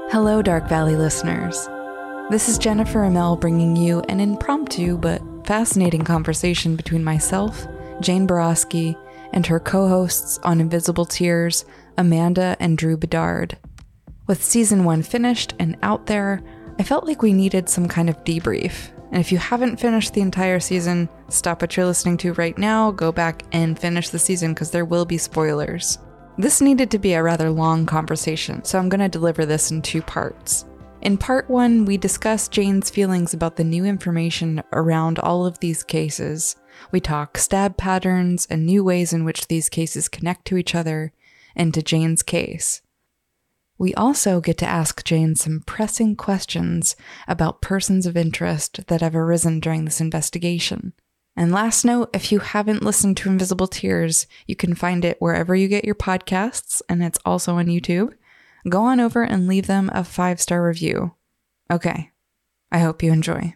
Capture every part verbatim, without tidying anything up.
Hello, Dark Valley listeners. This is Jennifer Amell bringing you an impromptu but fascinating conversation between myself, Jane Borowski, and her co-hosts on Invisible Tears, Amanda and Drew Bedard. With season one finished and out there, I felt like we needed some kind of debrief. And if you haven't finished the entire season, stop what you're listening to right now, go back and finish the season because there will be spoilers. This needed to be a rather long conversation, so I'm going to deliver this in two parts. In part one, we discussed Jane's feelings about the new information around all of these cases. We talk stab patterns and new ways in which these cases connect to each other and to Jane's case. We also get to ask Jane some pressing questions about persons of interest that have arisen during this investigation. And last note, if you haven't listened to Invisible Tears, you can find it wherever you get your podcasts, and it's also on YouTube. Go on over and leave them a five-star review. Okay, I hope you enjoy.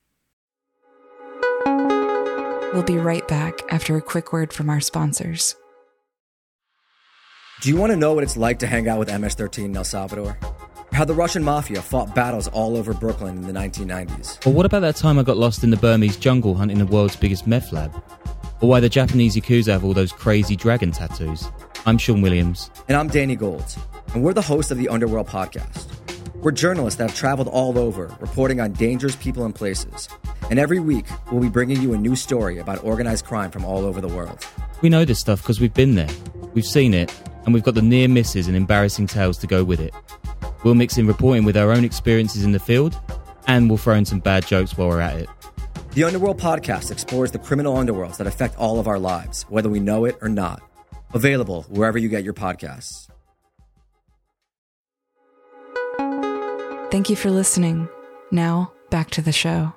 We'll be right back after a quick word from our sponsors. Do you want to know what it's like to hang out with M S thirteen in El Salvador? How the Russian mafia fought battles all over Brooklyn in the nineteen nineties? Or what about that time I got lost in the Burmese jungle hunting the world's biggest meth lab? Or why the Japanese Yakuza have all those crazy dragon tattoos? I'm Sean Williams. And I'm Danny Gold. And we're the hosts of the Underworld Podcast. We're journalists that have traveled all over, reporting on dangerous people and places. And every week, we'll be bringing you a new story about organized crime from all over the world. We know this stuff because we've been there. We've seen it. And we've got the near misses and embarrassing tales to go with it. We'll mix in reporting with our own experiences in the field, and we'll throw in some bad jokes while we're at it. The Underworld Podcast explores the criminal underworlds that affect all of our lives, whether we know it or not. Available wherever you get your podcasts. Thank you for listening. Now, back to the show.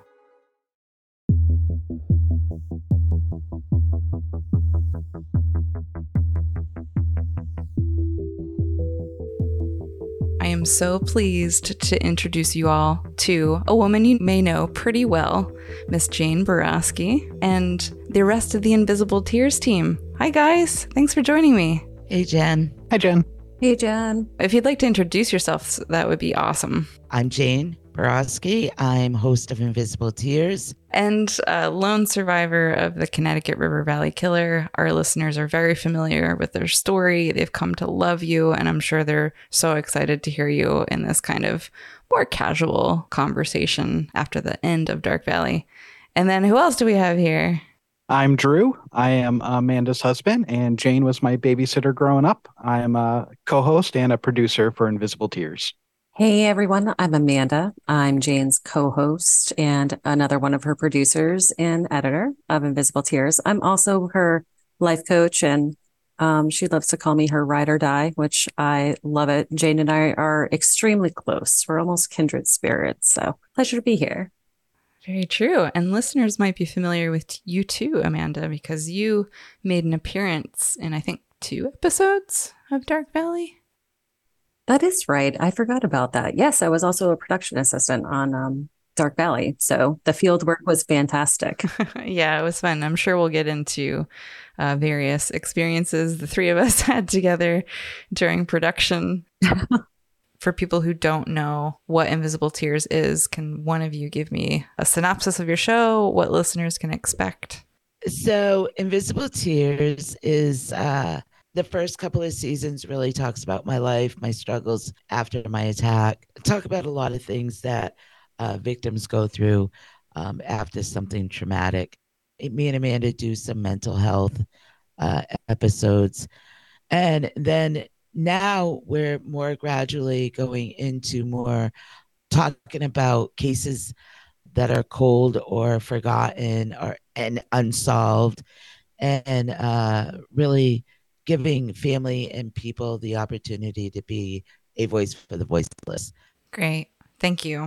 I am so pleased to introduce you all to a woman you may know pretty well, Miss Jane Borowski, and the rest of the Invisible Tears team. Hi, guys. Thanks for joining me. Hey, Jen. Hi, Jen. Hey, Jen. If you'd like to introduce yourself, that would be awesome. I'm Jane Borowski. I'm host of Invisible Tears. And a lone survivor of the Connecticut River Valley Killer. Our listeners are very familiar with their story. They've come to love you, and I'm sure they're so excited to hear you in this kind of more casual conversation after the end of Dark Valley. And then who else do we have here? I'm Drew. I am Amanda's husband, and Jane was my babysitter growing up. I am a co-host and a producer for Invisible Tears. Hey, everyone. I'm Amanda. I'm Jane's co-host and another one of her producers and editor of Invisible Tears. I'm also her life coach, and um, she loves to call me her ride or die, which I love it. Jane and I are extremely close. We're almost kindred spirits, so pleasure to be here. Very true. And listeners might be familiar with you too, Amanda, because you made an appearance in, I think, two episodes of Dark Valley. That is right. I forgot about that. Yes, I was also a production assistant on um, Dark Valley. So the field work was fantastic. Yeah, it was fun. I'm sure we'll get into uh, various experiences the three of us had together during production. For people who don't know what Invisible Tears is, can one of you give me a synopsis of your show, what listeners can expect? So Invisible Tears is uh, the first couple of seasons really talks about my life, my struggles after my attack. Talk about a lot of things that uh, victims go through um, after something traumatic. Me and Amanda do some mental health uh, episodes. And then now we're more gradually going into more talking about cases that are cold or forgotten or and unsolved, and uh, really giving family and people the opportunity to be a voice for the voiceless. Great. Thank you.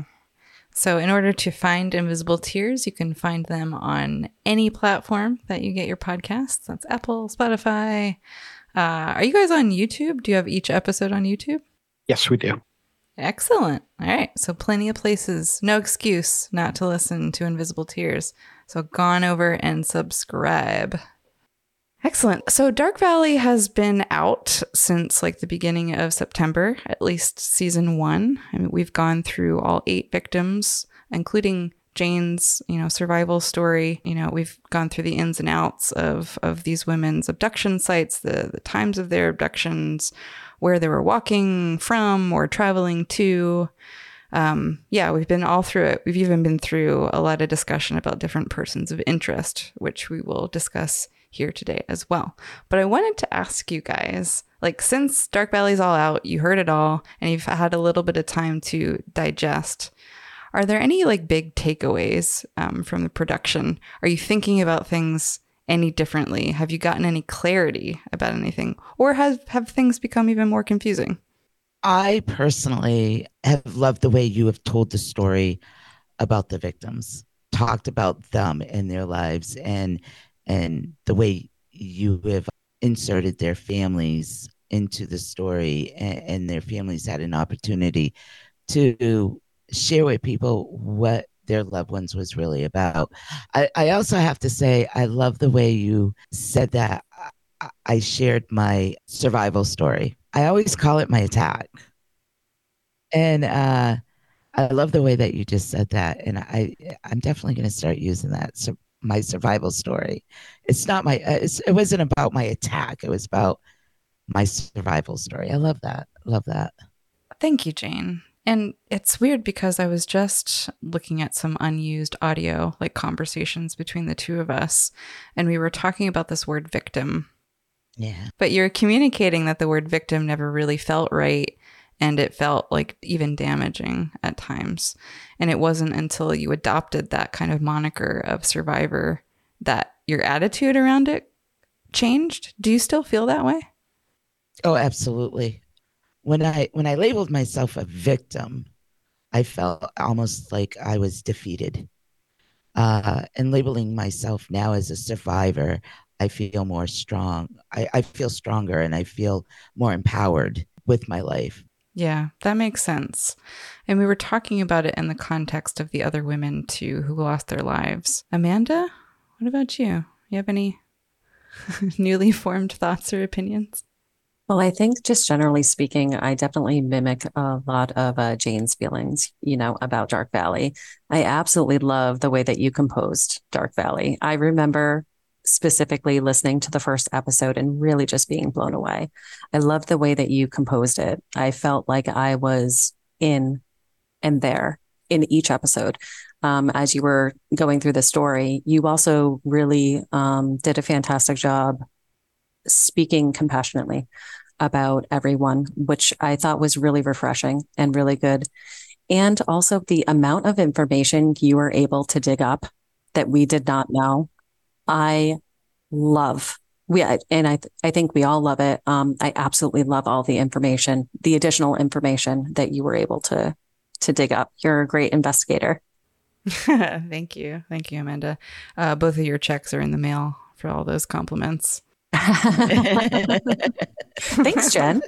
So in order to find Invisible Tears, you can find them on any platform that you get your podcasts. That's Apple, Spotify. Uh, are you guys on YouTube? Do you have each episode on YouTube? Yes, we do. Excellent. All right. So plenty of places. No excuse not to listen to Invisible Tears. So go on over and subscribe. Excellent. So Dark Valley has been out since like the beginning of September, at least season one. I mean, we've gone through all eight victims, including Jane's, you know, survival story. You know, we've gone through the ins and outs of of these women's abduction sites, the the times of their abductions, where they were walking from or traveling to. Um, yeah, we've been all through it. We've even been through a lot of discussion about different persons of interest, which we will discuss here today as well. But I wanted to ask you guys, like, since Dark Valley's all out, you heard it all, and you've had a little bit of time to digest, are there any like big takeaways um, from the production? Are you thinking about things any differently? Have you gotten any clarity about anything? Or have, have things become even more confusing? I personally have loved the way you have told the story about the victims, talked about them and their lives, and and the way you have inserted their families into the story, and, and their families had an opportunity to share with people what their loved ones was really about. I, I also have to say, I love the way you said that I, I shared my survival story. I always call it my attack. And uh, I love the way that you just said that. And I, I'm definitely going to start using that. So my survival story. It's not my, uh, it's, it wasn't about my attack. It was about my survival story. I love that. Love that. Thank you, Jane. And it's weird because I was just looking at some unused audio, like conversations between the two of us, and we were talking about this word victim. Yeah. But you're communicating that the word victim never really felt right, and it felt like even damaging at times. And it wasn't until you adopted that kind of moniker of survivor that your attitude around it changed. Do you still feel that way? Oh, absolutely. When I when I labeled myself a victim, I felt almost like I was defeated. Uh, and labeling myself now as a survivor, I feel more strong. I, I feel stronger, and I feel more empowered with my life. Yeah, that makes sense. And we were talking about it in the context of the other women too who lost their lives. Amanda, what about you? You have any newly formed thoughts or opinions? Well, I think just generally speaking, I definitely mimic a lot of uh, Jane's feelings, you know, about Dark Valley. I absolutely love the way that you composed Dark Valley. I remember specifically listening to the first episode and really just being blown away. I love the way that you composed it. I felt like I was in and there in each episode. Um, as you were going through the story, you also really um, did a fantastic job speaking compassionately about everyone, which I thought was really refreshing and really good. And also the amount of information you were able to dig up that we did not know. I love, we, and I, th- I think we all love it. Um, I absolutely love all the information, the additional information that you were able to, to dig up. You're a great investigator. Thank you. Thank you, Amanda. Uh, both of your checks are in the mail for all those compliments. Thanks, Jen.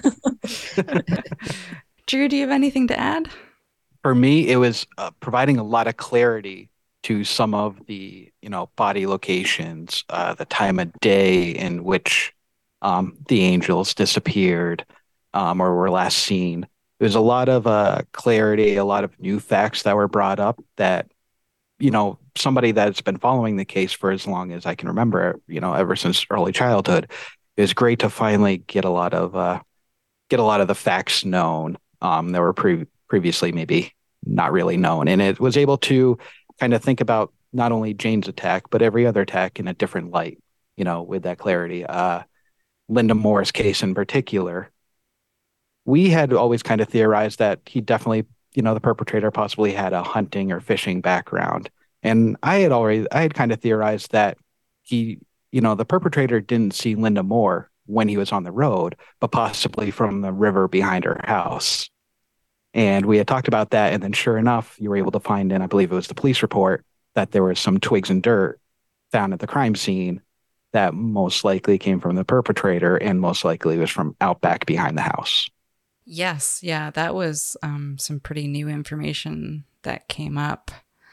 Drew, do you have anything to add? For me, it was uh, providing a lot of clarity to some of the, you know, body locations, uh, the time of day in which um, the angels disappeared um, or were last seen. There's a lot of uh, clarity, a lot of new facts that were brought up that, you know, somebody that's been following the case for as long as I can remember, you know, ever since early childhood, it was great to finally get a lot of uh, get a lot of the facts known um, that were pre- previously maybe not really known, and it was able to kind of think about not only Jane's attack but every other attack in a different light, you know, with that clarity. Uh, Linda Moore's case in particular, we had always kind of theorized that he definitely, you know, the perpetrator possibly had a hunting or fishing background. And I had already, I had kind of theorized that he, you know, the perpetrator didn't see Linda Moore when he was on the road, but possibly from the river behind her house. And we had talked about that. And then sure enough, you were able to find in, I believe it was the police report, that there was some twigs and dirt found at the crime scene that most likely came from the perpetrator and most likely was from out back behind the house. Yes. Yeah, that was um, some pretty new information that came up.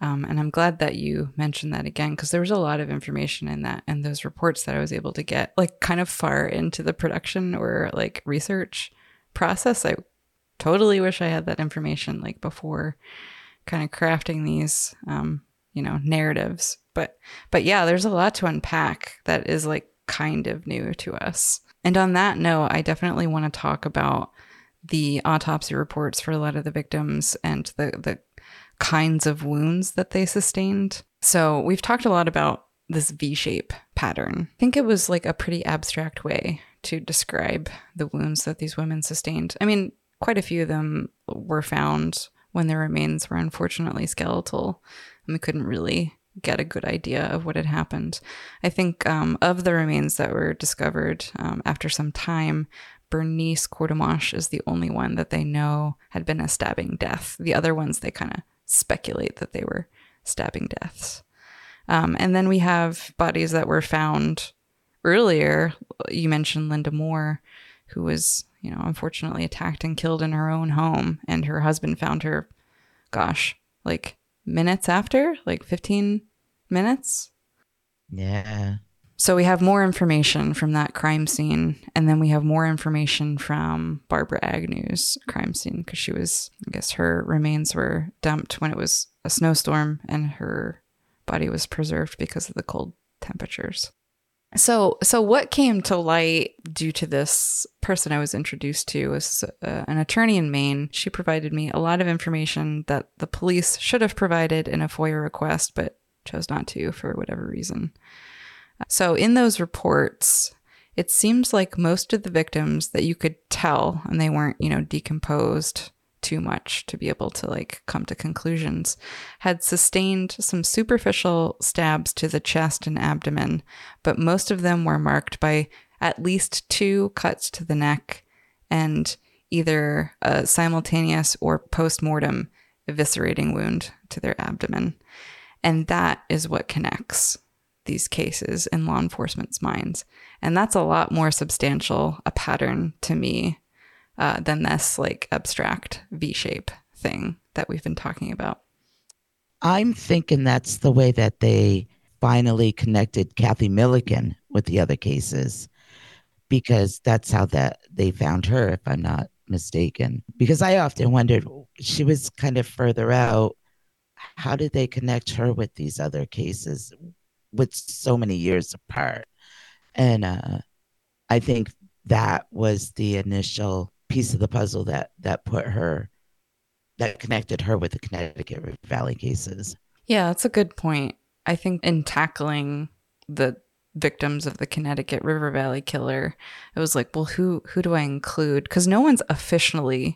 Um, and I'm glad that you mentioned that again, because there was a lot of information in that and those reports that I was able to get like kind of far into the production or like research process. I totally wish I had that information like before kind of crafting these, um, you know, narratives. But, but yeah, there's a lot to unpack that is like kind of new to us. And on that note, I definitely want to talk about the autopsy reports for a lot of the victims and the, the kinds of wounds that they sustained. So we've talked a lot about this V-shape pattern. I think it was like a pretty abstract way to describe the wounds that these women sustained. I mean, quite a few of them were found when their remains were unfortunately skeletal, and we couldn't really get a good idea of what had happened. I think um, of the remains that were discovered um, after some time, Bernice Courtemanche is the only one that they know had been a stabbing death. The other ones, they kind of speculate that they were stabbing deaths. Um, and then we have bodies that were found earlier. You mentioned Linda Moore, who was, you know, unfortunately attacked and killed in her own home. And her husband found her, gosh, like minutes after, like fifteen minutes. Yeah. So we have more information from that crime scene, and then we have more information from Barbara Agnew's crime scene, because she was, I guess her remains were dumped when it was a snowstorm and her body was preserved because of the cold temperatures. So so what came to light due to this person I was introduced to was uh, an attorney in Maine. She provided me a lot of information that the police should have provided in a FOIA request, but chose not to for whatever reason. So in those reports, it seems like most of the victims that you could tell, and they weren't, you know, decomposed too much to be able to like come to conclusions, had sustained some superficial stabs to the chest and abdomen, but most of them were marked by at least two cuts to the neck and either a simultaneous or post-mortem eviscerating wound to their abdomen. And that is what connects these cases in law enforcement's minds. And that's a lot more substantial a pattern to me uh, than this like abstract V-shape thing that we've been talking about. I'm thinking that's the way that they finally connected Kathy Milliken with the other cases, because that's how that they found her, if I'm not mistaken. Because I often wondered, she was kind of further out. How did they connect her with these other cases with so many years apart? And uh, I think that was the initial piece of the puzzle that that put her, that connected her with the Connecticut River Valley cases. Yeah, that's a good point. I think in tackling the victims of the Connecticut River Valley killer, it was like, well, who who do I include? Because no one's officially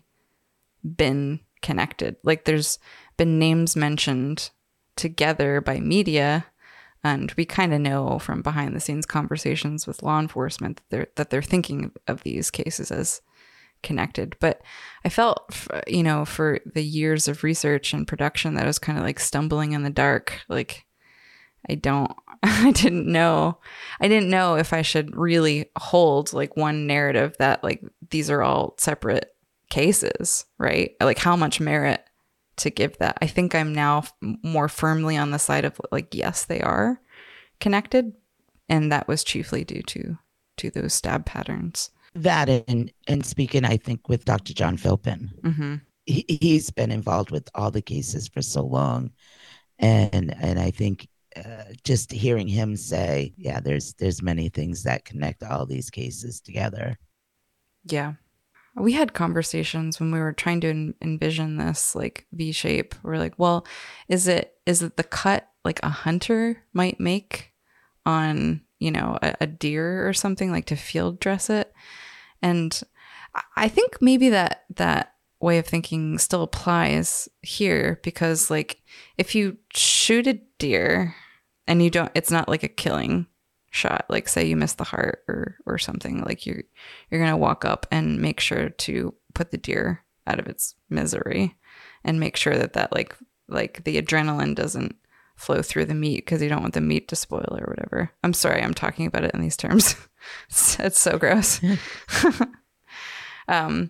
been connected. Like there's been names mentioned together by media, and we kind of know from behind the scenes conversations with law enforcement that they're that they're thinking of these cases as connected. But I felt, you know, for the years of research and production that I was kind of like stumbling in the dark. Like I don't, I didn't know, I didn't know if I should really hold like one narrative that like these are all separate cases, right? Like how much merit to give that. I think I'm now f- more firmly on the side of like, yes, they are connected. And that was chiefly due to, to those stab patterns. That and, and speaking, I think, with Doctor John Philpin, Mm-hmm. he, he's been involved with all the cases for so long. And, and I think uh, just hearing him say, yeah, there's, there's many things that connect all these cases together. Yeah. We had conversations when we were trying to en- envision this like V shape. We're like, well, is it is it the cut like a hunter might make on, you know, a, a deer or something, like to field dress it? And I think maybe that that way of thinking still applies here, because like if you shoot a deer and you don't, it's not like a killing shot, like say you miss the heart or or something, like you're you're gonna walk up and make sure to put the deer out of its misery and make sure that that like like the adrenaline doesn't flow through the meat, because you don't want the meat to spoil or whatever. I'm sorry, I'm talking about it in these terms. it's, it's so gross. um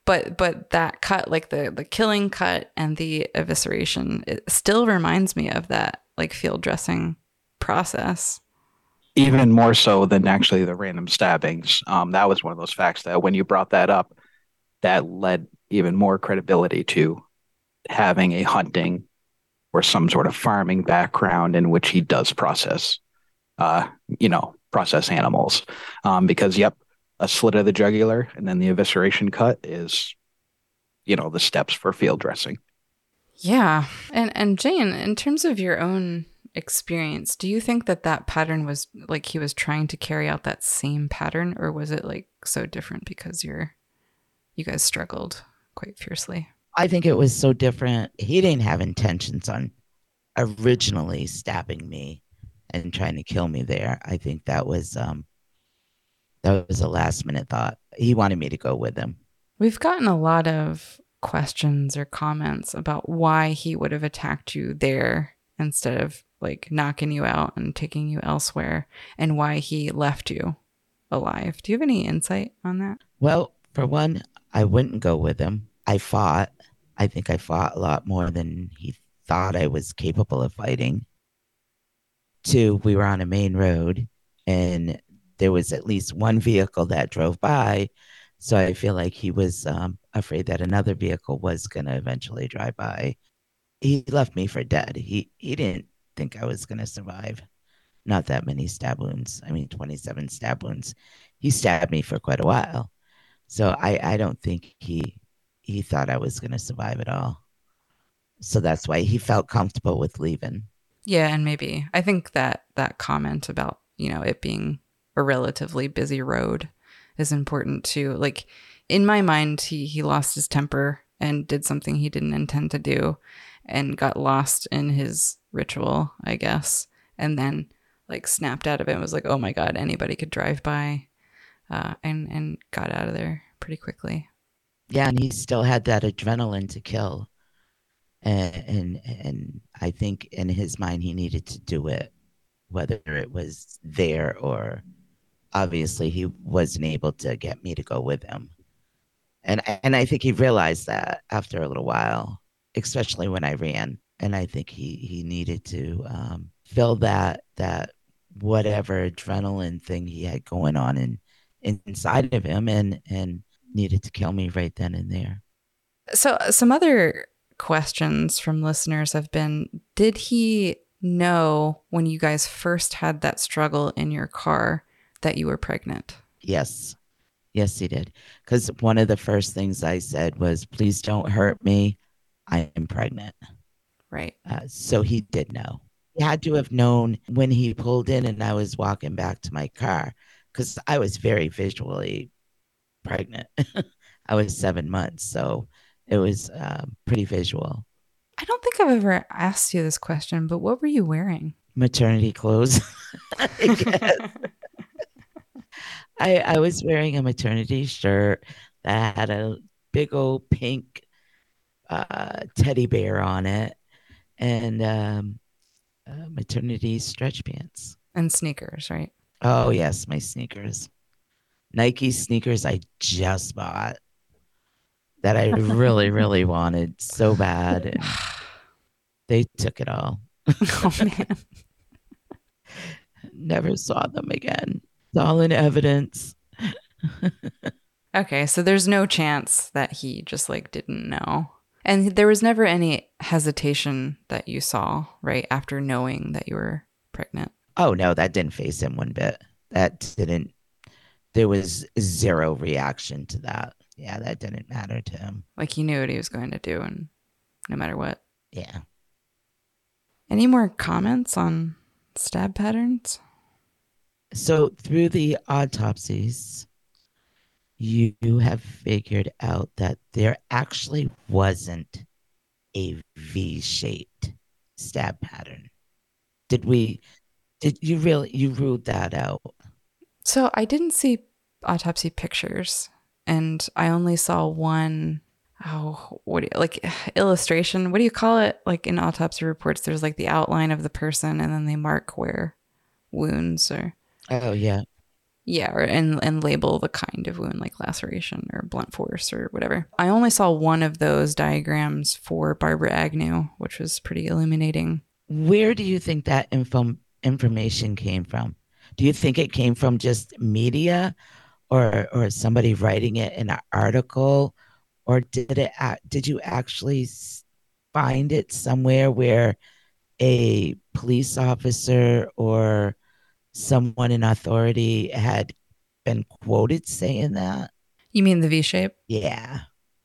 But but that cut, like the the killing cut and the evisceration, it still reminds me of that like field dressing process. Even more so than actually the random stabbings. Um, that was one of those facts that when you brought that up, that led even more credibility to having a hunting or some sort of farming background in which he does process, uh, you know, process animals. Um, because, yep, a slit of the jugular and then the evisceration cut is, you know, the steps for field dressing. Yeah. And, and Jane, in terms of your own experience, do you think that that pattern was like he was trying to carry out that same pattern, or was it like so different because you're, you guys struggled quite fiercely? I think it was so different. He didn't have intentions on originally stabbing me and trying to kill me there. I think that was um that was a last minute thought. He wanted me to go with him. We've gotten a lot of questions or comments about why he would have attacked you there instead of like knocking you out and taking you elsewhere, and why he left you alive. Do you have any insight on that? Well, for one, I wouldn't go with him. I fought. I think I fought a lot more than he thought I was capable of fighting. Two, we were on a main road and there was at least one vehicle that drove by. So I feel like he was um, afraid that another vehicle was going to eventually drive by. He left me for dead. He, he didn't think I was going to survive. Not that many stab wounds. I mean, twenty-seven stab wounds. He stabbed me for quite a while. So I, I don't think he he thought I was going to survive at all. So that's why he felt comfortable with leaving. Yeah, and maybe I think that that comment about, you know, it being a relatively busy road is important too. Like in my mind, he he lost his temper and did something he didn't intend to do and got lost in his ritual, I guess. And then like snapped out of it and was like, oh my God, anybody could drive by, uh, and, and got out of there pretty quickly. Yeah, and he still had that adrenaline to kill. And, and and I think in his mind, he needed to do it, whether it was there or obviously he wasn't able to get me to go with him. And, and I think he realized that after a little while, especially when I ran. And I think he, he needed to um, fill that that whatever adrenaline thing he had going on in, inside of him and, and needed to kill me right then and there. So some other questions from listeners have been, did he know when you guys first had that struggle in your car that you were pregnant? Yes. Yes, he did. Because one of the first things I said was, please don't hurt me. I am pregnant. Right. Uh, so he did know. He had to have known when he pulled in and I was walking back to my car, because I was very visually pregnant. I was seven months. So it was um, pretty visual. I don't think I've ever asked you this question, but what were you wearing? Maternity clothes. I guess. I, I was wearing a maternity shirt that had a big old pink uh, teddy bear on it and um, uh, maternity stretch pants. And sneakers, right? Oh, yes, my sneakers. Nike sneakers I just bought that I really, really wanted so bad. And they took it all. Oh, man. Never saw them again. It's all in evidence. Okay, so there's no chance that he just like didn't know. And there was never any hesitation that you saw, right, after knowing that you were pregnant? Oh, no, that didn't faze him one bit. That didn't, there was zero reaction to that. Yeah, that didn't matter to him. Like he knew what he was going to do, and no matter what. Yeah. Any more comments on stab patterns? So through the autopsies, you have figured out that there actually wasn't a V-shaped stab pattern. Did we, did you really, you ruled that out? So I didn't see autopsy pictures, and I only saw one, oh, what do you, like illustration? What do you call it? Like in autopsy reports, there's like the outline of the person, and then they mark where wounds are. Oh, yeah. Yeah, or, and and label the kind of wound, like laceration or blunt force or whatever. I only saw one of those diagrams for Barbara Agnew, which was pretty illuminating. Where do you think that info information came from? Do you think it came from just media, or or somebody writing it in an article, or did it did you actually find it somewhere where a police officer or someone in authority had been quoted saying that? You mean the V shape? Yeah.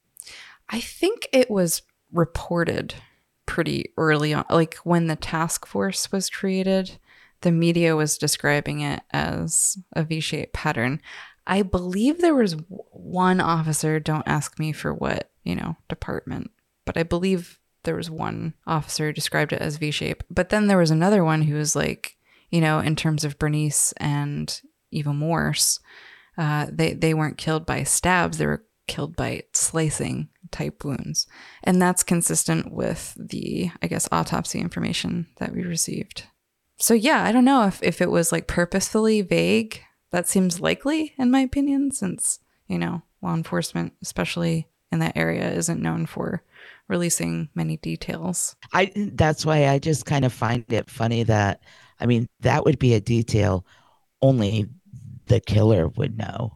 I think it was reported pretty early on. Like when the task force was created, the media was describing it as a V-shaped pattern. I believe there was one officer, don't ask me for what, you know, department, but I believe there was one officer who described it as V-shape. But then there was another one who was like, you know, in terms of Bernice and Eva Morse, uh, they, they weren't killed by stabs, they were killed by slicing type wounds. And that's consistent with the, I guess, autopsy information that we received. So yeah, I don't know if, if it was like purposefully vague. That seems likely in my opinion, since, you know, law enforcement, especially in that area, isn't known for releasing many details. I that's why I just kind of find it funny that, I mean, that would be a detail only the killer would know.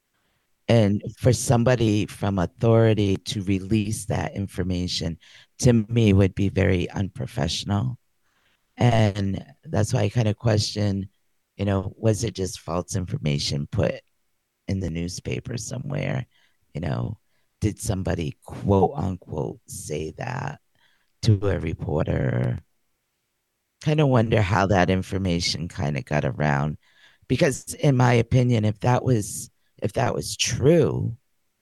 And for somebody from authority to release that information, to me, would be very unprofessional. And that's why I kind of question, you know, was it just false information put in the newspaper somewhere? You know, did somebody quote unquote say that to a reporter? Kind of wonder how that information kind of got around. Because in my opinion, if that was if that was true,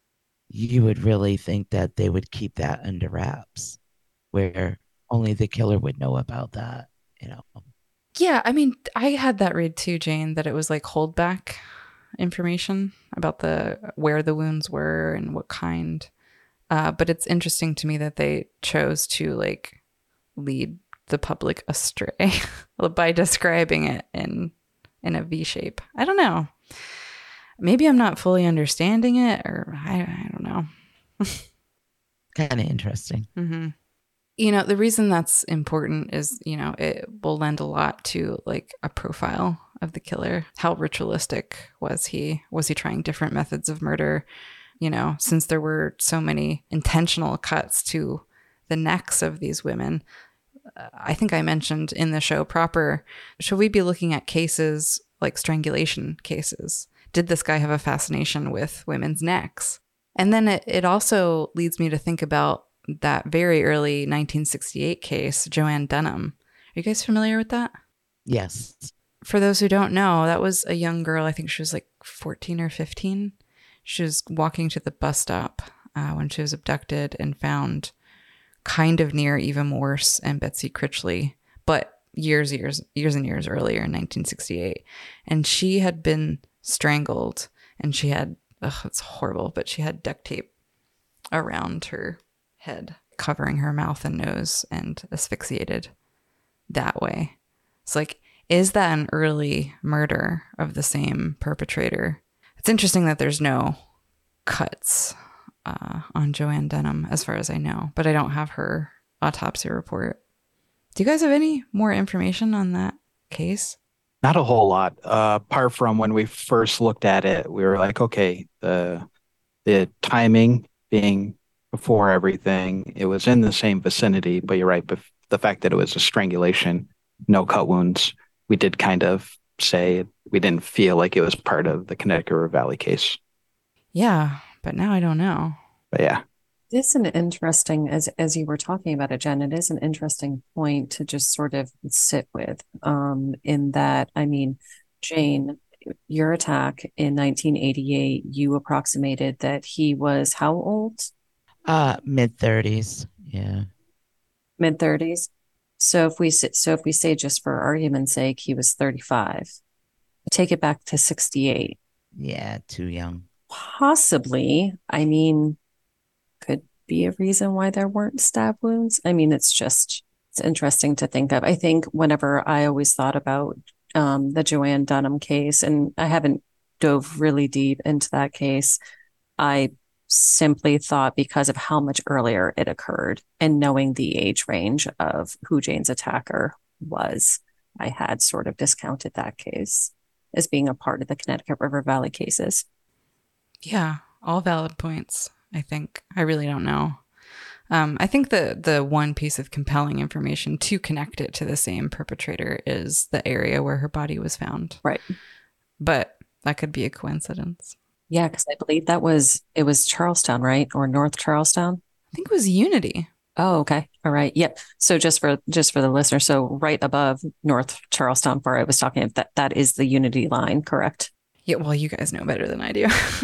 you would really think that they would keep that under wraps, where only the killer would know about that, you know. Yeah, I mean, I had that read too, Jane, that it was like holdback information about the where the wounds were and what kind. Uh, but it's interesting to me that they chose to like lead the public astray by describing it in in a V shape. I don't know. Maybe I'm not fully understanding it, or I, I don't know. Kind of interesting. Mm-hmm. You know, the reason that's important is, you know, it will lend a lot to like a profile of the killer. How ritualistic was he? Was he trying different methods of murder? You know, since there were so many intentional cuts to the necks of these women. Uh, I think I mentioned in the show proper, should we be looking at cases like strangulation cases? Did this guy have a fascination with women's necks? And then it, it also leads me to think about that very early nineteen sixty-eight case, Joanne Dunham. Are you guys familiar with that? Yes. For those who don't know, that was a young girl. I think she was like fourteen or fifteen. She was walking to the bus stop uh, when she was abducted and found kind of near Eva Morse and Betsy Critchley, but years, years, years and years earlier in nineteen sixty-eight. And she had been strangled, and she had, ugh, it's horrible, but she had duct tape around her head, covering her mouth and nose, and asphyxiated that way. It's like, is that an early murder of the same perpetrator? It's interesting that there's no cuts uh, on Joanne Dunham, as far as I know, but I don't have her autopsy report. Do you guys have any more information on that case? Not a whole lot. Uh, apart from when we first looked at it, we were like, okay, the the timing being before everything, it was in the same vicinity, but you're right. But the fact that it was a strangulation, no cut wounds, we did kind of say we didn't feel like it was part of the Connecticut River Valley case. Yeah, but now I don't know. But yeah. It is an interesting, as as you were talking about it, Jen, it is an interesting point to just sort of sit with, um, in that, I mean, Jane, your attack in nineteen eighty-eight, you approximated that he was how old? Uh, mid thirties. Yeah. Mid thirties. So if we sit, so if we say, just for argument's sake, he was thirty-five, take it back to sixty-eight. Yeah, too young. Possibly. I mean, could be a reason why there weren't stab wounds. I mean, it's just, it's interesting to think of. I think whenever I always thought about um, the Joanne Dunham case, and I haven't dove really deep into that case. I simply thought because of how much earlier it occurred and knowing the age range of who Jane's attacker was, I had sort of discounted that case as being a part of the Connecticut River Valley cases. Yeah, all valid points, I think. I really don't know. Um, I think the the one piece of compelling information to connect it to the same perpetrator is the area where her body was found. Right. But that could be a coincidence. Yeah, because I believe that was, it was Charlestown, right? Or North Charlestown? I think it was Unity. Oh, okay. All right. Yep. So just for just for the listener, so right above North Charlestown, where I was talking, that that is the Unity line, correct? Yeah, well, you guys know better than I do.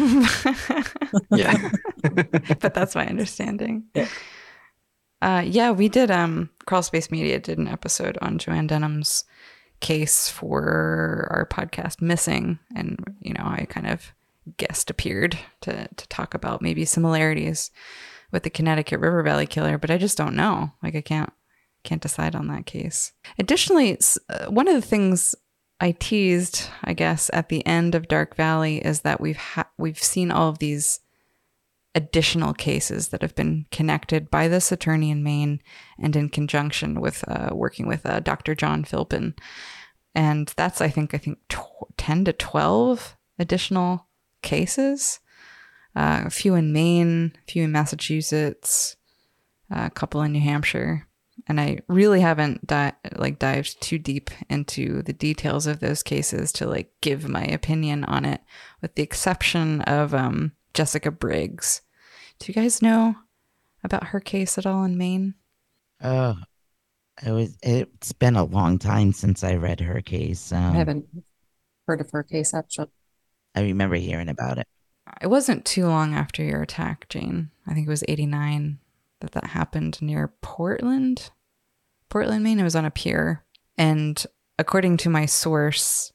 Yeah. But that's my understanding. Yeah. Uh, yeah, we did, um, Crawl Space Media did an episode on Joanne Denham's case for our podcast Missing. And, you know, I kind of guest appeared to, to talk about maybe similarities with the Connecticut River Valley killer, but I just don't know. Like, I can't, can't decide on that case. Additionally, uh, one of the things I teased, I guess, at the end of Dark Valley is that we've ha- we've seen all of these additional cases that have been connected by this attorney in Maine and in conjunction with uh, working with uh, Doctor John Philpin. And that's, I think, I think tw- ten to twelve additional cases. Uh, a few in Maine, a few in Massachusetts, uh, a couple in New Hampshire. And I really haven't di- like dived too deep into the details of those cases to like give my opinion on it, with the exception of um, Jessica Briggs. Do you guys know about her case at all in Maine? Oh, it was. It's been a long time since I read her case. Um, I haven't heard of her case, actually. I remember hearing about it. It wasn't too long after your attack, Jane. I think it was eighty-nine that that happened near Portland. Portland, Maine. It was on a pier. And according to my source,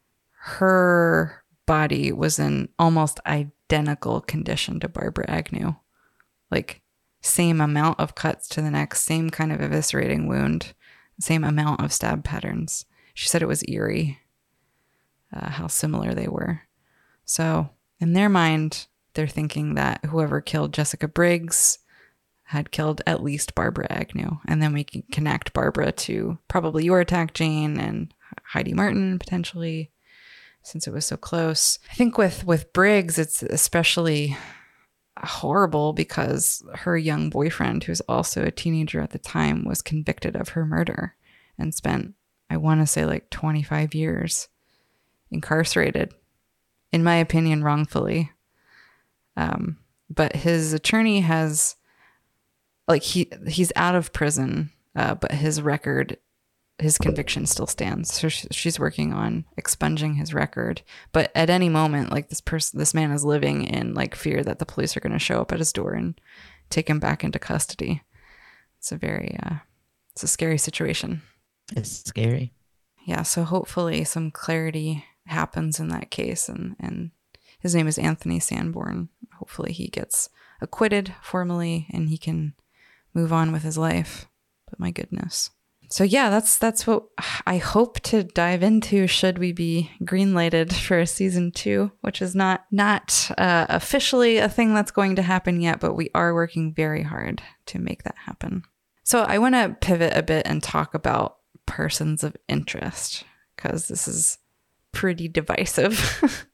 her body was in almost identical condition to Barbara Agnew. Like, same amount of cuts to the neck, same kind of eviscerating wound, same amount of stab patterns. She said it was eerie, uh, how similar they were. So in their mind, they're thinking that whoever killed Jessica Briggs had killed at least Barbara Agnew. And then we can connect Barbara to probably your attack, Jane, and Heidi Martin, potentially, since it was so close. I think with, with Briggs, it's especially horrible because her young boyfriend, who's also a teenager at the time, was convicted of her murder and spent, I want to say, like twenty-five years incarcerated. In my opinion, wrongfully. Um, but his attorney has, like, he he's out of prison, uh, but his record, his conviction still stands. So sh- she's working on expunging his record. But at any moment, like, this person, this man is living in like fear that the police are going to show up at his door and take him back into custody. It's a very, uh, it's a scary situation. It's scary. Yeah. So hopefully some clarity happens in that case, and and his name is Anthony Sanborn. Hopefully he gets acquitted formally and he can move on with his life. But my goodness. So yeah, that's that's what I hope to dive into should we be greenlighted for a season two, which is not not uh, officially a thing that's going to happen yet, but we are working very hard to make that happen. So I want to pivot a bit and talk about persons of interest, because this is pretty divisive.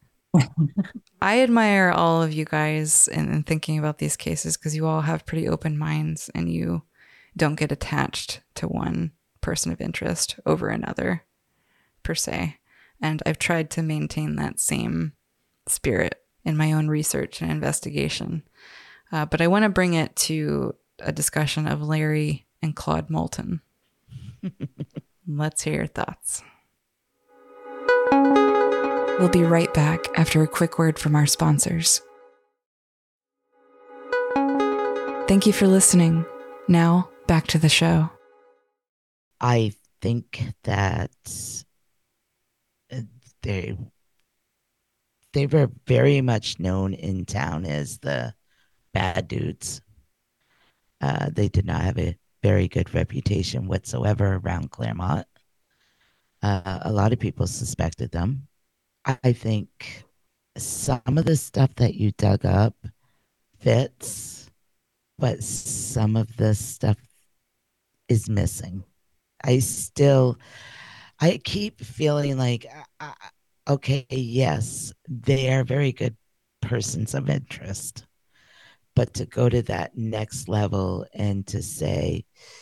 I admire all of you guys in, in thinking about these cases, because you all have pretty open minds and you don't get attached to one person of interest over another, per se. And I've tried to maintain that same spirit in my own research and investigation. Uh, but I want to bring it to a discussion of Larry and Claude Moulton. Let's hear your thoughts. We'll be right back after a quick word from our sponsors. Thank you for listening. Now, back to the show. I think that they they were very much known in town as the bad dudes. Uh, they did not have a very good reputation whatsoever around Claremont. Uh, a lot of people suspected them. I think some of the stuff that you dug up fits, but some of the stuff is missing. I still, I keep feeling like, uh, okay, yes, they are very good persons of interest, but to go to that next level and to say,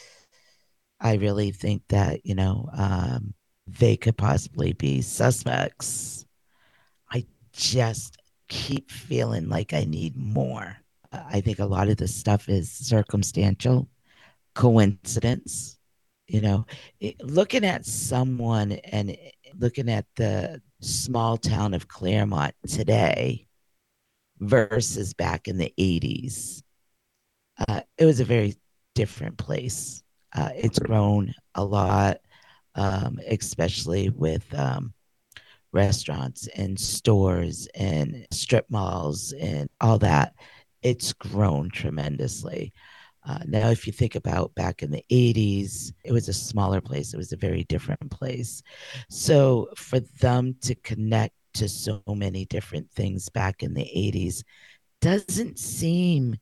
I really think that, you know, um, they could possibly be suspects. I just keep feeling like I need more. I think a lot of this stuff is circumstantial, coincidence. You know, it, looking at someone and looking at the small town of Claremont today versus back in the eighties, uh, it was a very different place. Uh, it's grown a lot, um, especially with um, restaurants and stores and strip malls and all that. It's grown tremendously. Uh, now, if you think about back in the eighties, it was a smaller place. It was a very different place. So for them to connect to so many different things back in the eighties doesn't seem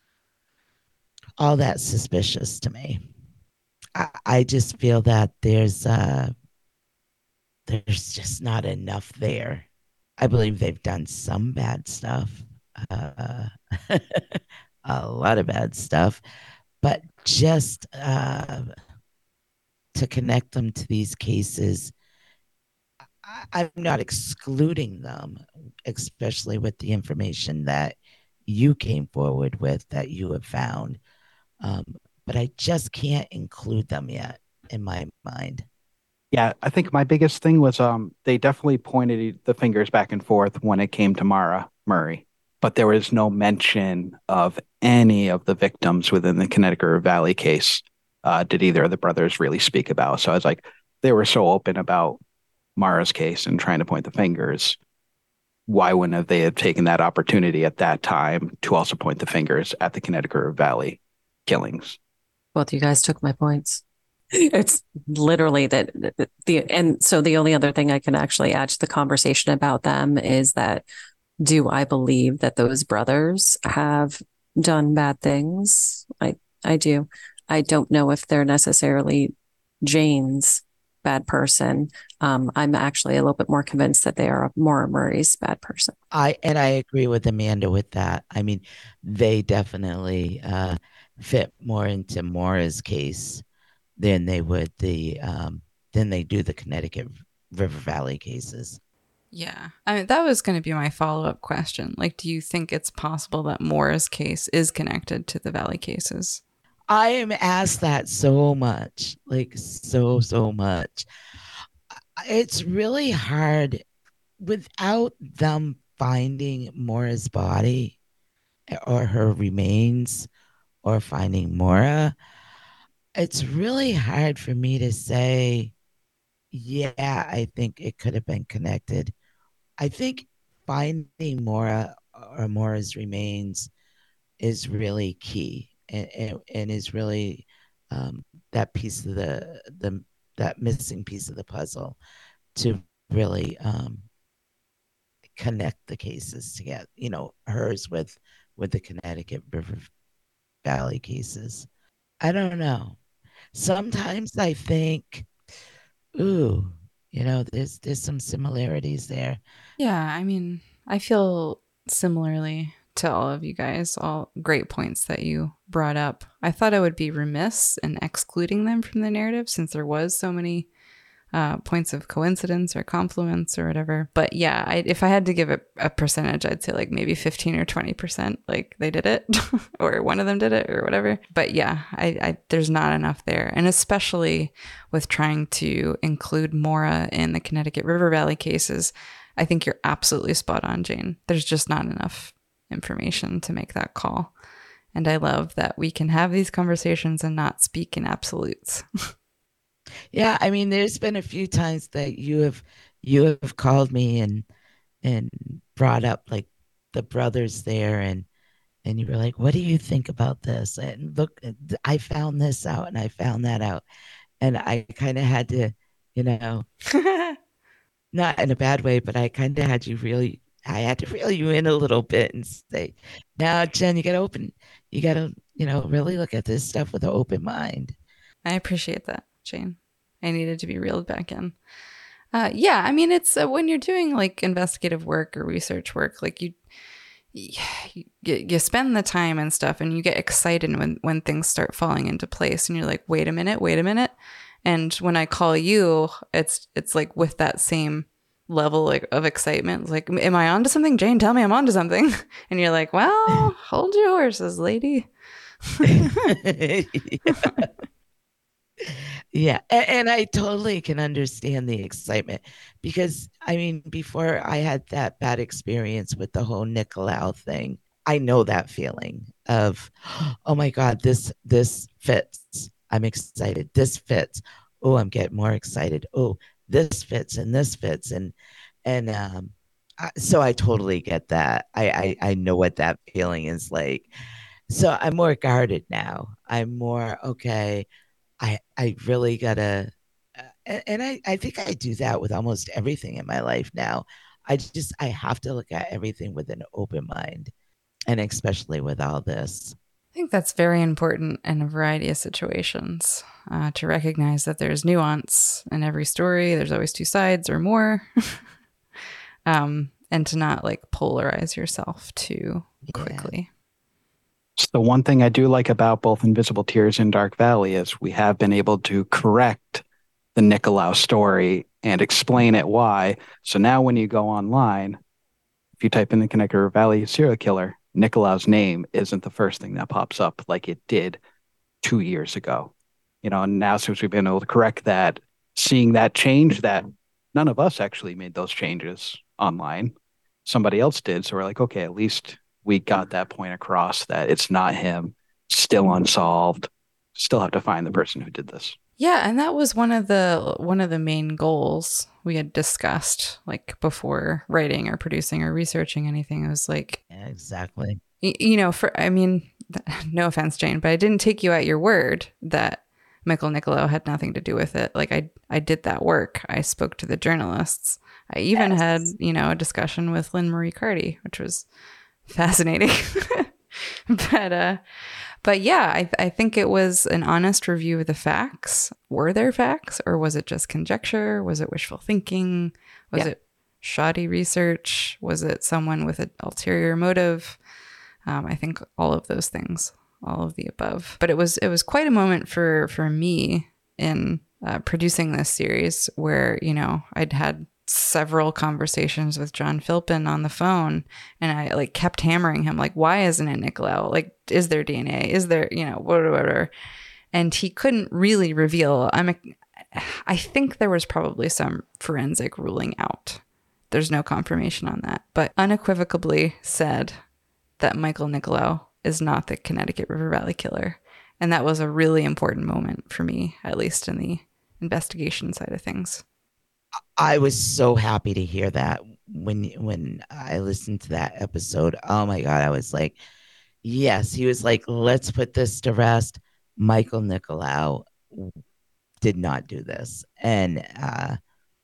all that suspicious to me. I, I just feel that there's uh, there's just not enough there. I believe they've done some bad stuff, uh, a lot of bad stuff, but just uh, to connect them to these cases, I, I'm not excluding them, especially with the information that you came forward with that you have found. Um, but I just can't include them yet in my mind. Yeah, I think my biggest thing was um they definitely pointed the fingers back and forth when it came to Mara Murray, but there was no mention of any of the victims within the Connecticut River Valley case. Uh, did either of the brothers really speak about? So I was like, they were so open about Mara's case and trying to point the fingers. Why wouldn't have they have taken that opportunity at that time to also point the fingers at the Connecticut River Valley killings? Both you guys took my points. It's literally that the, the and so the only other thing I can actually add to the conversation about them is that, do I believe that those brothers have done bad things? I I do. I don't know if they're necessarily Jane's bad person. Um, I'm actually a little bit more convinced that they are Maura Murray's bad person. I and I agree with Amanda with that. I mean, they definitely uh, fit more into Maura's case than they would the um, than they do the Connecticut River Valley cases. Yeah. I mean, that was going to be my follow-up question. Like, do you think it's possible that Maura's case is connected to the Valley cases? I am asked that so much, like so, so much. It's really hard without them finding Maura's body or her remains or finding Maura. It's really hard for me to say, yeah, I think it could have been connected. I think finding Maura or Maura's remains is really key and, and, and is really um, that piece of the, the that missing piece of the puzzle to really um, connect the cases together, you know, hers with with the Connecticut River Valley cases. I don't know. Sometimes I think, ooh, you know, there's there's some similarities there. Yeah, I mean, I feel similarly to all of you guys. All great points that you brought up. I thought I would be remiss in excluding them from the narrative since there was so many uh, points of coincidence or confluence or whatever. But yeah, I, if I had to give a, a percentage, I'd say like maybe fifteen or twenty percent, like they did it or one of them did it or whatever. But yeah, I, I there's not enough there. And especially with trying to include Maura in the Connecticut River Valley cases, I think you're absolutely spot on, Jane. There's just not enough information to make that call. And I love that we can have these conversations and not speak in absolutes. Yeah, I mean, there's been a few times that you have you have called me and and brought up like the brothers there, and and you were like, "What do you think about this?" And look, I found this out, and I found that out, and I kind of had to, you know, not in a bad way, but I kind of had you really I had to reel you in a little bit and say, now, Jen, you got to open, you got to, you know, really look at this stuff with an open mind. I appreciate that, Jane. I needed to be reeled back in. Uh, yeah, I mean, it's uh, when you're doing like investigative work or research work, like you, you, you spend the time and stuff, and you get excited when, when things start falling into place, and you're like, wait a minute, wait a minute. And when I call you, it's it's like with that same level like of excitement. It's like, am I onto something? Jane, tell me I'm onto something. And you're like, well, hold your horses, lady. yeah. Yeah. And, and I totally can understand the excitement because, I mean, before I had that bad experience with the whole Nicolau thing, I know that feeling of, oh my God, this this fits. I'm excited. This fits. Oh, I'm getting more excited. Oh, this fits and this fits. And and um I, so I totally get that. I, I I know what that feeling is like. So I'm more guarded now. I'm more okay. I I really gotta, uh, and, and I I think I do that with almost everything in my life now. I just I have to look at everything with an open mind, and especially with all this. I think that's very important in a variety of situations, uh, to recognize that there's nuance in every story. There's always two sides or more, um, and to not like polarize yourself too quickly. So the one thing I do like about both Invisible Tears and Dark Valley is we have been able to correct the Nicolau story and explain it why. So now when you go online, if you type in the Connecticut River Valley serial killer, Nicolau's name isn't the first thing that pops up like it did two years ago. You know, and now since we've been able to correct that, seeing that change, that none of us actually made those changes online. Somebody else did. So we're like, okay, at least we got that point across that it's not him, still unsolved, still have to find the person who did this. Yeah, and that was one of the one of the main goals we had discussed, like before writing or producing or researching anything. It was like, yeah, exactly. Y- you know, for I mean, no offense, Jane, but I didn't take you at your word that Michael Nicolau had nothing to do with it. Like I, I did that work. I spoke to the journalists. I even Yes. had, you know, a discussion with Lynn Marie Carty, which was fascinating. but uh but yeah, I I think it was an honest review of the facts. Were there facts, or was it just conjecture? Was it wishful thinking? Was Yeah. it shoddy research? Was it someone with an ulterior motive? Um, I think all of those things, all of the above. But it was it was quite a moment for for me in uh, producing this series, where, you know, I'd had several conversations with John Philpin on the phone, and I like kept hammering him, like, why isn't it Nicolau? Like, is there D N A? Is there, you know, whatever? And he couldn't really reveal. I'm a, I think there was probably some forensic ruling out. There's no confirmation on that, but unequivocally said that Michael Nicolau is not the Connecticut River Valley killer. And that was a really important moment for me, at least in the investigation side of things. I was so happy to hear that when when I listened to that episode. Oh my God, I was like, yes. He was like, let's put this to rest. Michael Nicolau did not do this. And uh,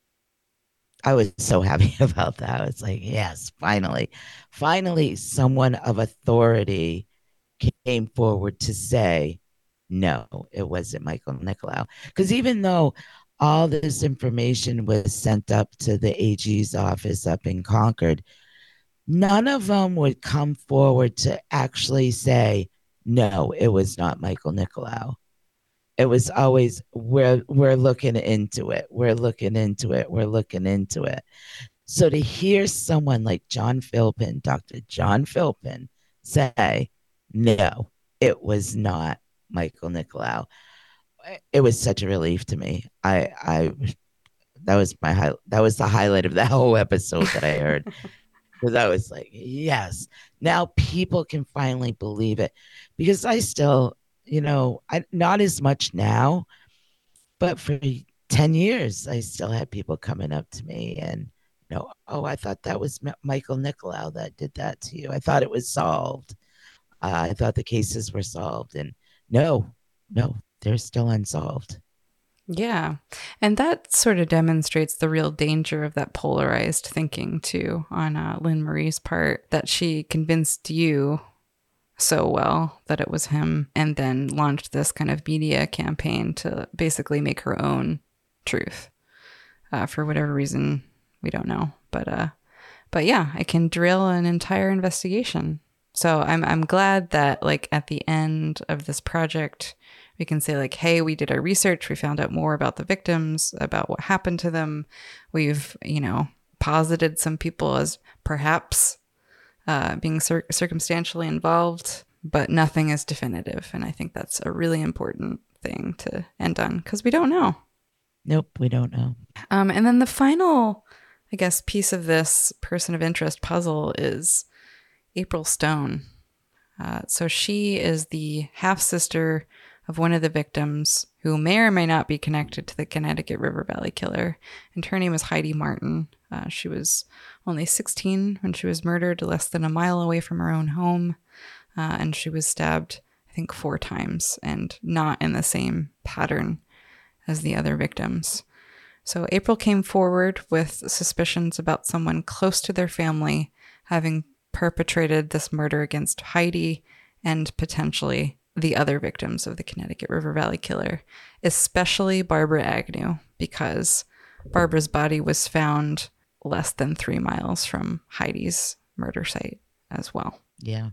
I was so happy about that. I was like, yes, finally, finally, someone of authority came forward to say, no, it wasn't Michael Nicolau. Because even though all this information was sent up to the A G's office up in Concord, none of them would come forward to actually say, no, it was not Michael Nicolau. It was always, we're, we're looking into it. We're looking into it. We're looking into it. So to hear someone like John Philpin, Doctor John Philpin, say, no, it was not Michael Nicolau, it was such a relief to me. I, I, that was my high, that was the highlight of that whole episode that I heard. Because I was like, yes, now people can finally believe it. Because I still, you know, I not as much now, but for ten years, I still had people coming up to me and, you know, oh, I thought that was M- Michael Nicolau that did that to you. I thought it was solved. Uh, I thought the cases were solved. And no, no, they're still unsolved. Yeah. And that sort of demonstrates the real danger of that polarized thinking, too, on uh, Lynn Marie's part, that she convinced you so well that it was him and then launched this kind of media campaign to basically make her own truth. Uh, for whatever reason, we don't know. But uh, but yeah, I can drill an entire investigation. So I'm I'm glad that like at the end of this project, we can say like, hey, we did our research. We found out more about the victims, about what happened to them. We've, you know, posited some people as perhaps uh, being cir- circumstantially involved, but nothing is definitive. And I think that's a really important thing to end on because we don't know. Nope, we don't know. Um, and then the final, I guess, piece of this person of interest puzzle is April Stone. Uh, so she is the half sister of one of the victims who may or may not be connected to the Connecticut River Valley killer. And her name was Heidi Martin. Uh, she was only sixteen when she was murdered, less than a mile away from her own home. Uh, and she was stabbed, I think, four times and not in the same pattern as the other victims. So April came forward with suspicions about someone close to their family having perpetrated this murder against Heidi and potentially the other victims of the Connecticut River Valley killer, especially Barbara Agnew, because Barbara's body was found less than three miles from Heidi's murder site as well. Yeah.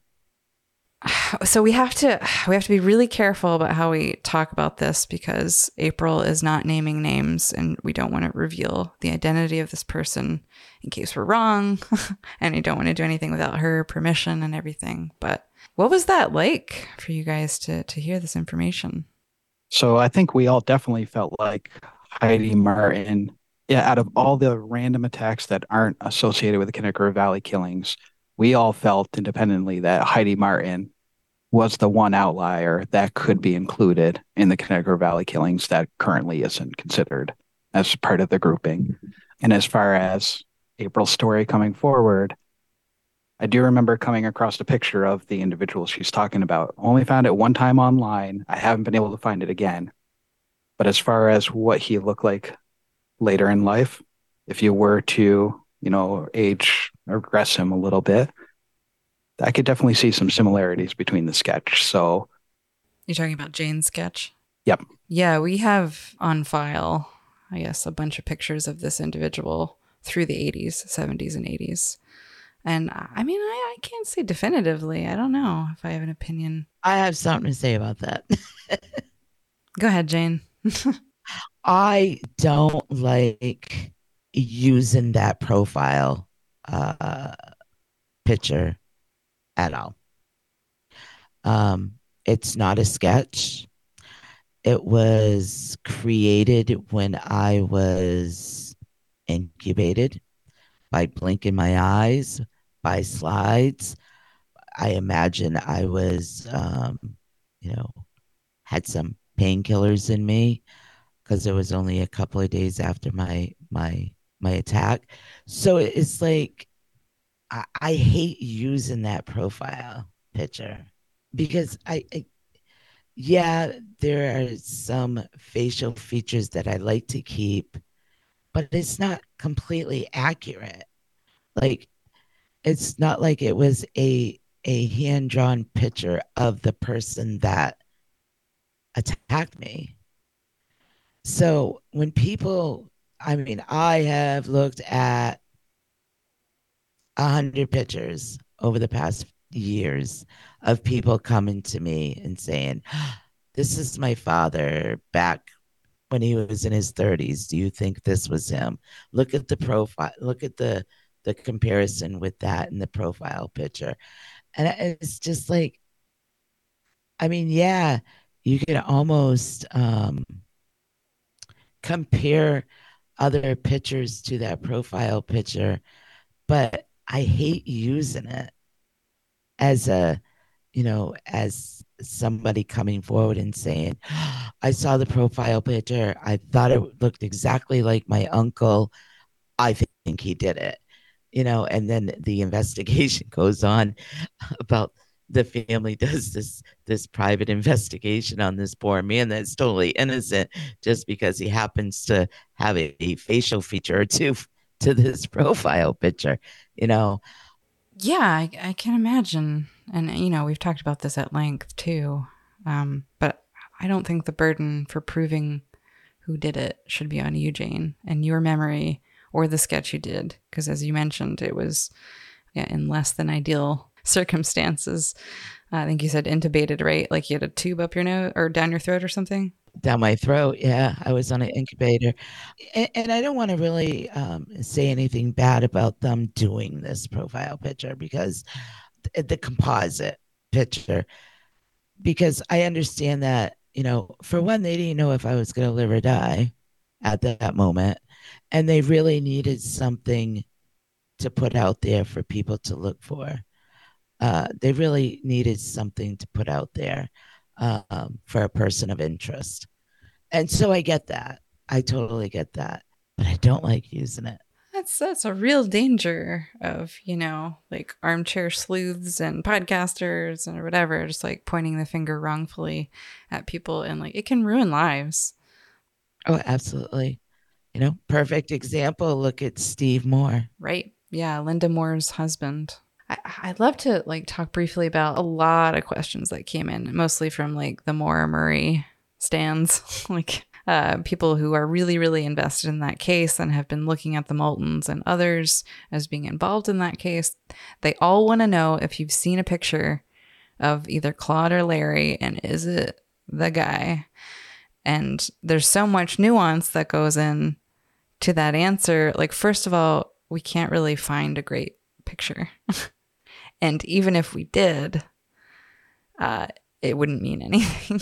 So we have to we have to be really careful about how we talk about this because April is not naming names and we don't want to reveal the identity of this person in case we're wrong and we don't want to do anything without her permission and everything. But what was that like for you guys to to hear this information? So I think we all definitely felt like Heidi Martin, yeah, out of all the random attacks that aren't associated with the Connecticut Valley killings, we all felt independently that Heidi Martin was the one outlier that could be included in the Connecticut Valley killings that currently isn't considered as part of the grouping. And as far as April's story coming forward, I do remember coming across a picture of the individual she's talking about. Only found it one time online. I haven't been able to find it again. But as far as what he looked like later in life, if you were to, you know, age or regress him a little bit, I could definitely see some similarities between the sketch. So you're talking about Jane's sketch? Yep. Yeah, we have on file, I guess, a bunch of pictures of this individual through the eighties, seventies, and eighties. And I mean, I, I can't say definitively. I don't know if I have an opinion. I have something to say about that. Go ahead, Jane. I don't like using that profile uh, picture at all. Um, it's not a sketch. It was created when I was incubated by blinking my eyes, by slides. I imagine I was, um, you know, had some painkillers in me because it was only a couple of days after my my my attack. So it's like I, I hate using that profile picture because I, I yeah, there are some facial features that I like to keep, but it's not completely accurate. Like it's not like it was a a hand-drawn picture of the person that attacked me. So when people, I mean, I have looked at a hundred pictures over the past years of people coming to me and saying, this is my father back when he was in his thirties. Do you think this was him? Look at the profile. Look at the the comparison with that in the profile picture. And it's just like, I mean, yeah, you can almost um, compare other pictures to that profile picture, but I hate using it as a, you know, as somebody coming forward and saying, I saw the profile picture. I thought it looked exactly like my uncle. I think he did it, you know, and then the investigation goes on about the family does this this private investigation on this poor man that's totally innocent just because he happens to have a, a facial feature or two to this profile picture, you know. Yeah, I, I can imagine. And, you know, we've talked about this at length too. Um, but I don't think the burden for proving who did it should be on you, Jane, and your memory or the sketch you did. Because as you mentioned, it was yeah, in less than ideal circumstances. Uh, I think you said intubated, right? Like you had a tube up your nose or down your throat or something? Down my throat. Yeah, I was on an incubator. And, and I don't want to really um, say anything bad about them doing this profile picture because th- the composite picture, because I understand that, you know, for one, they didn't know if I was going to live or die at that moment. And they really needed something to put out there for people to look for. Uh, they really needed something to put out there um, for a person of interest. And so I get that. I totally get that. But I don't like using it. That's that's a real danger of, you know, like armchair sleuths and podcasters and whatever, just like pointing the finger wrongfully at people, and like it can ruin lives. Oh, absolutely. You know, perfect example. Look at Steve Moore. Right. Yeah. Linda Moore's husband. I, I'd love to like talk briefly about a lot of questions that came in, mostly from like the Moore Murray stands, like uh, people who are really, really invested in that case and have been looking at the Moultons and others as being involved in that case. They all want to know if you've seen a picture of either Claude or Larry, and is it the guy? And there's so much nuance that goes in to that answer. Like, first of all, we can't really find a great picture. And even if we did, uh, it wouldn't mean anything.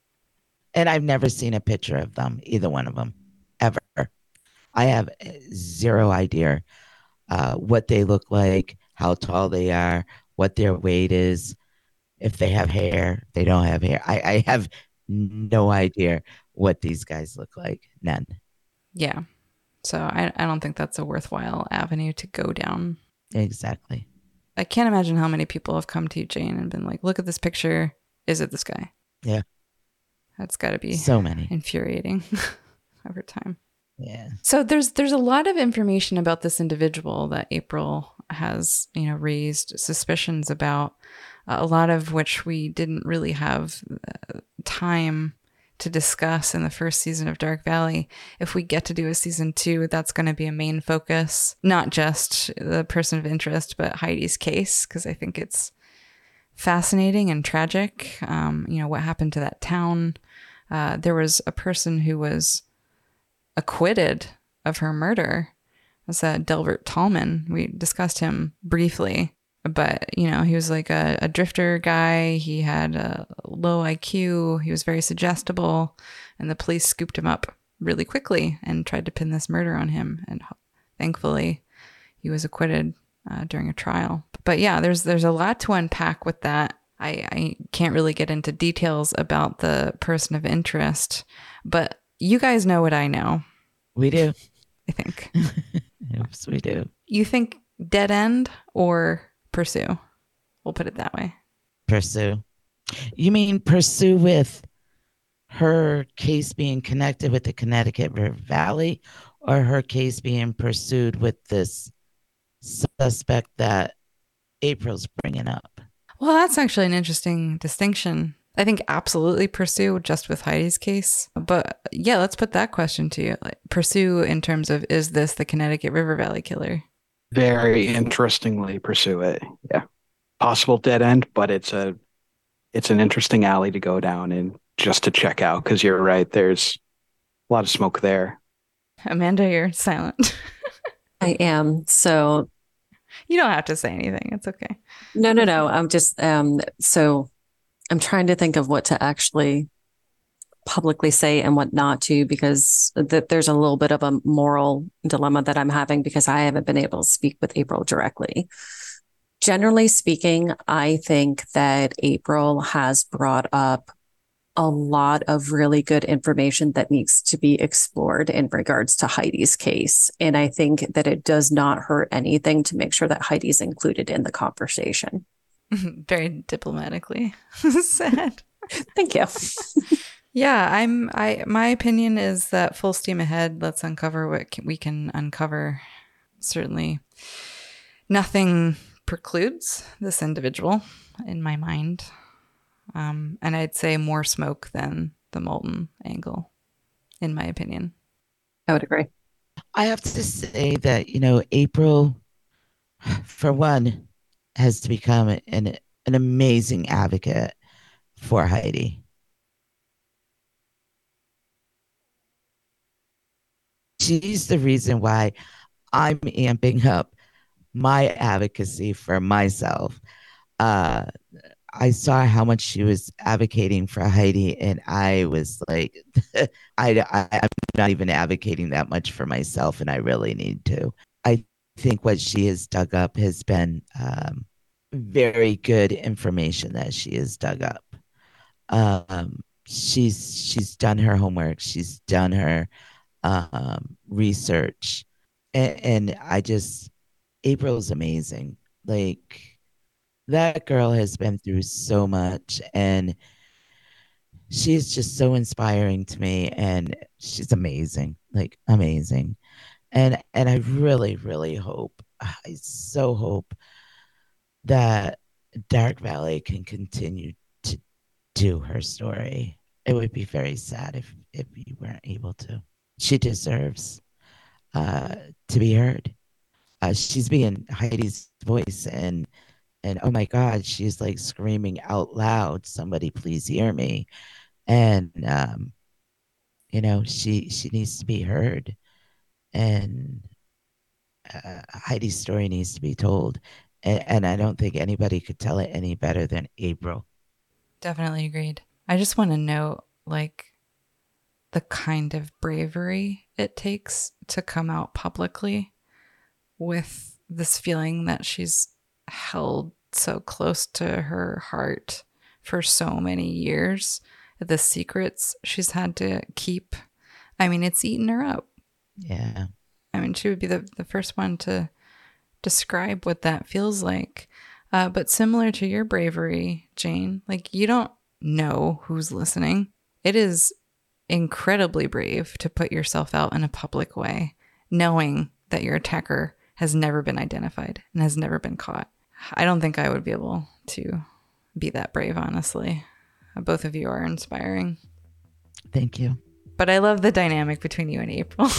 And I've never seen a picture of them, either one of them, ever. I have zero idea uh, what they look like, how tall they are, what their weight is, if they have hair, they don't have hair. I, I have no idea what these guys look like. None. Yeah. So I, I don't think that's a worthwhile avenue to go down. Exactly. I can't imagine how many people have come to you, Jane, and been like, look at this picture. Is it this guy? Yeah. That's got to be so many infuriating over time. Yeah. So there's there's a lot of information about this individual that April has, you know, raised suspicions about, uh, a lot of which we didn't really have uh, time to discuss in the first season of Dark Valley. If we get to do a season two, that's going to be a main focus, not just the person of interest, but Heidi's case, because I think it's fascinating and tragic. Um, you know, what happened to that town. Uh, there was a person who was acquitted of her murder. It was uh, Delbert Tallman. We discussed him briefly, but, you know, he was like a, a drifter guy. He had a low I Q. He was very suggestible, and the police scooped him up really quickly and tried to pin this murder on him. And thankfully, he was acquitted uh, during a trial. But yeah, there's there's a lot to unpack with that. I, I can't really get into details about the person of interest, but you guys know what I know. We do. I think. Yes, we do. You think dead end or pursue? We'll put it that way. Pursue. You mean pursue with her case being connected with the Connecticut River Valley, or her case being pursued with this suspect that April's bringing up? Well, that's actually an interesting distinction. I think absolutely pursue just with Heidi's case. But yeah, let's put that question to you. Like, pursue in terms of, is this the Connecticut River Valley killer? Very interestingly pursue it. Yeah. Possible dead end, but it's a it's an interesting alley to go down and just to check out, because you're right, there's a lot of smoke there. Amanda, you're silent. I am. So you don't have to say anything. It's okay. no, no, no. I'm just um so I'm trying to think of what to actually publicly say and what not to, because th- there's a little bit of a moral dilemma that I'm having because I haven't been able to speak with April directly. Generally speaking, I think that April has brought up a lot of really good information that needs to be explored in regards to Heidi's case. And I think that it does not hurt anything to make sure that Heidi's included in the conversation. Very diplomatically said. Thank you. Yeah, I'm. I my opinion is that full steam ahead. Let's uncover what can, we can uncover. Certainly, nothing precludes this individual in my mind, um, and I'd say more smoke than the Moulton angle, in my opinion. I would agree. I have to say that, you know, April, for one, has to become an an amazing advocate for Heidi. She's the reason why I'm amping up my advocacy for myself. Uh, I saw how much she was advocating for Heidi, and I was like, I, I, I'm not even advocating that much for myself, and I really need to. I think what she has dug up has been um, very good information that she has dug up. Um, she's she's done her homework. She's done her um, research, and, and I just April's amazing. Like, that girl has been through so much, and she's just so inspiring to me, and she's amazing, like amazing. And and I really, really hope, I so hope that Dark Valley can continue to do her story. It would be very sad if if you weren't able to. She deserves uh, to be heard. Uh, she's being Heidi's voice, and and oh my God, she's like screaming out loud, "Somebody please hear me!" And um, you know, she she needs to be heard, and uh, Heidi's story needs to be told. And, and I don't think anybody could tell it any better than April. Definitely agreed. I just want to note, like, the kind of bravery it takes to come out publicly with this feeling that she's held so close to her heart for so many years. The secrets she's had to keep. I mean, it's eaten her up. Yeah. I mean, she would be the, the first one to describe what that feels like. Uh, but similar to your bravery, Jane, like, you don't know who's listening. It is incredibly brave to put yourself out in a public way, knowing that your attacker has never been identified and has never been caught. I don't think I would be able to be that brave, honestly. Both of you are inspiring. Thank you. But I love the dynamic between you and April.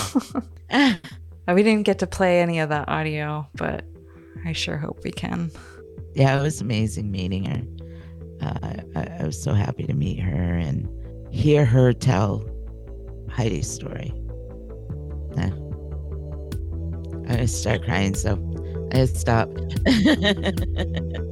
We didn't get to play any of that audio, but I sure hope we can. Yeah, it was amazing meeting her. Uh, I, I was so happy to meet her and hear her tell Heidi's story. Uh, I start crying, so I stop.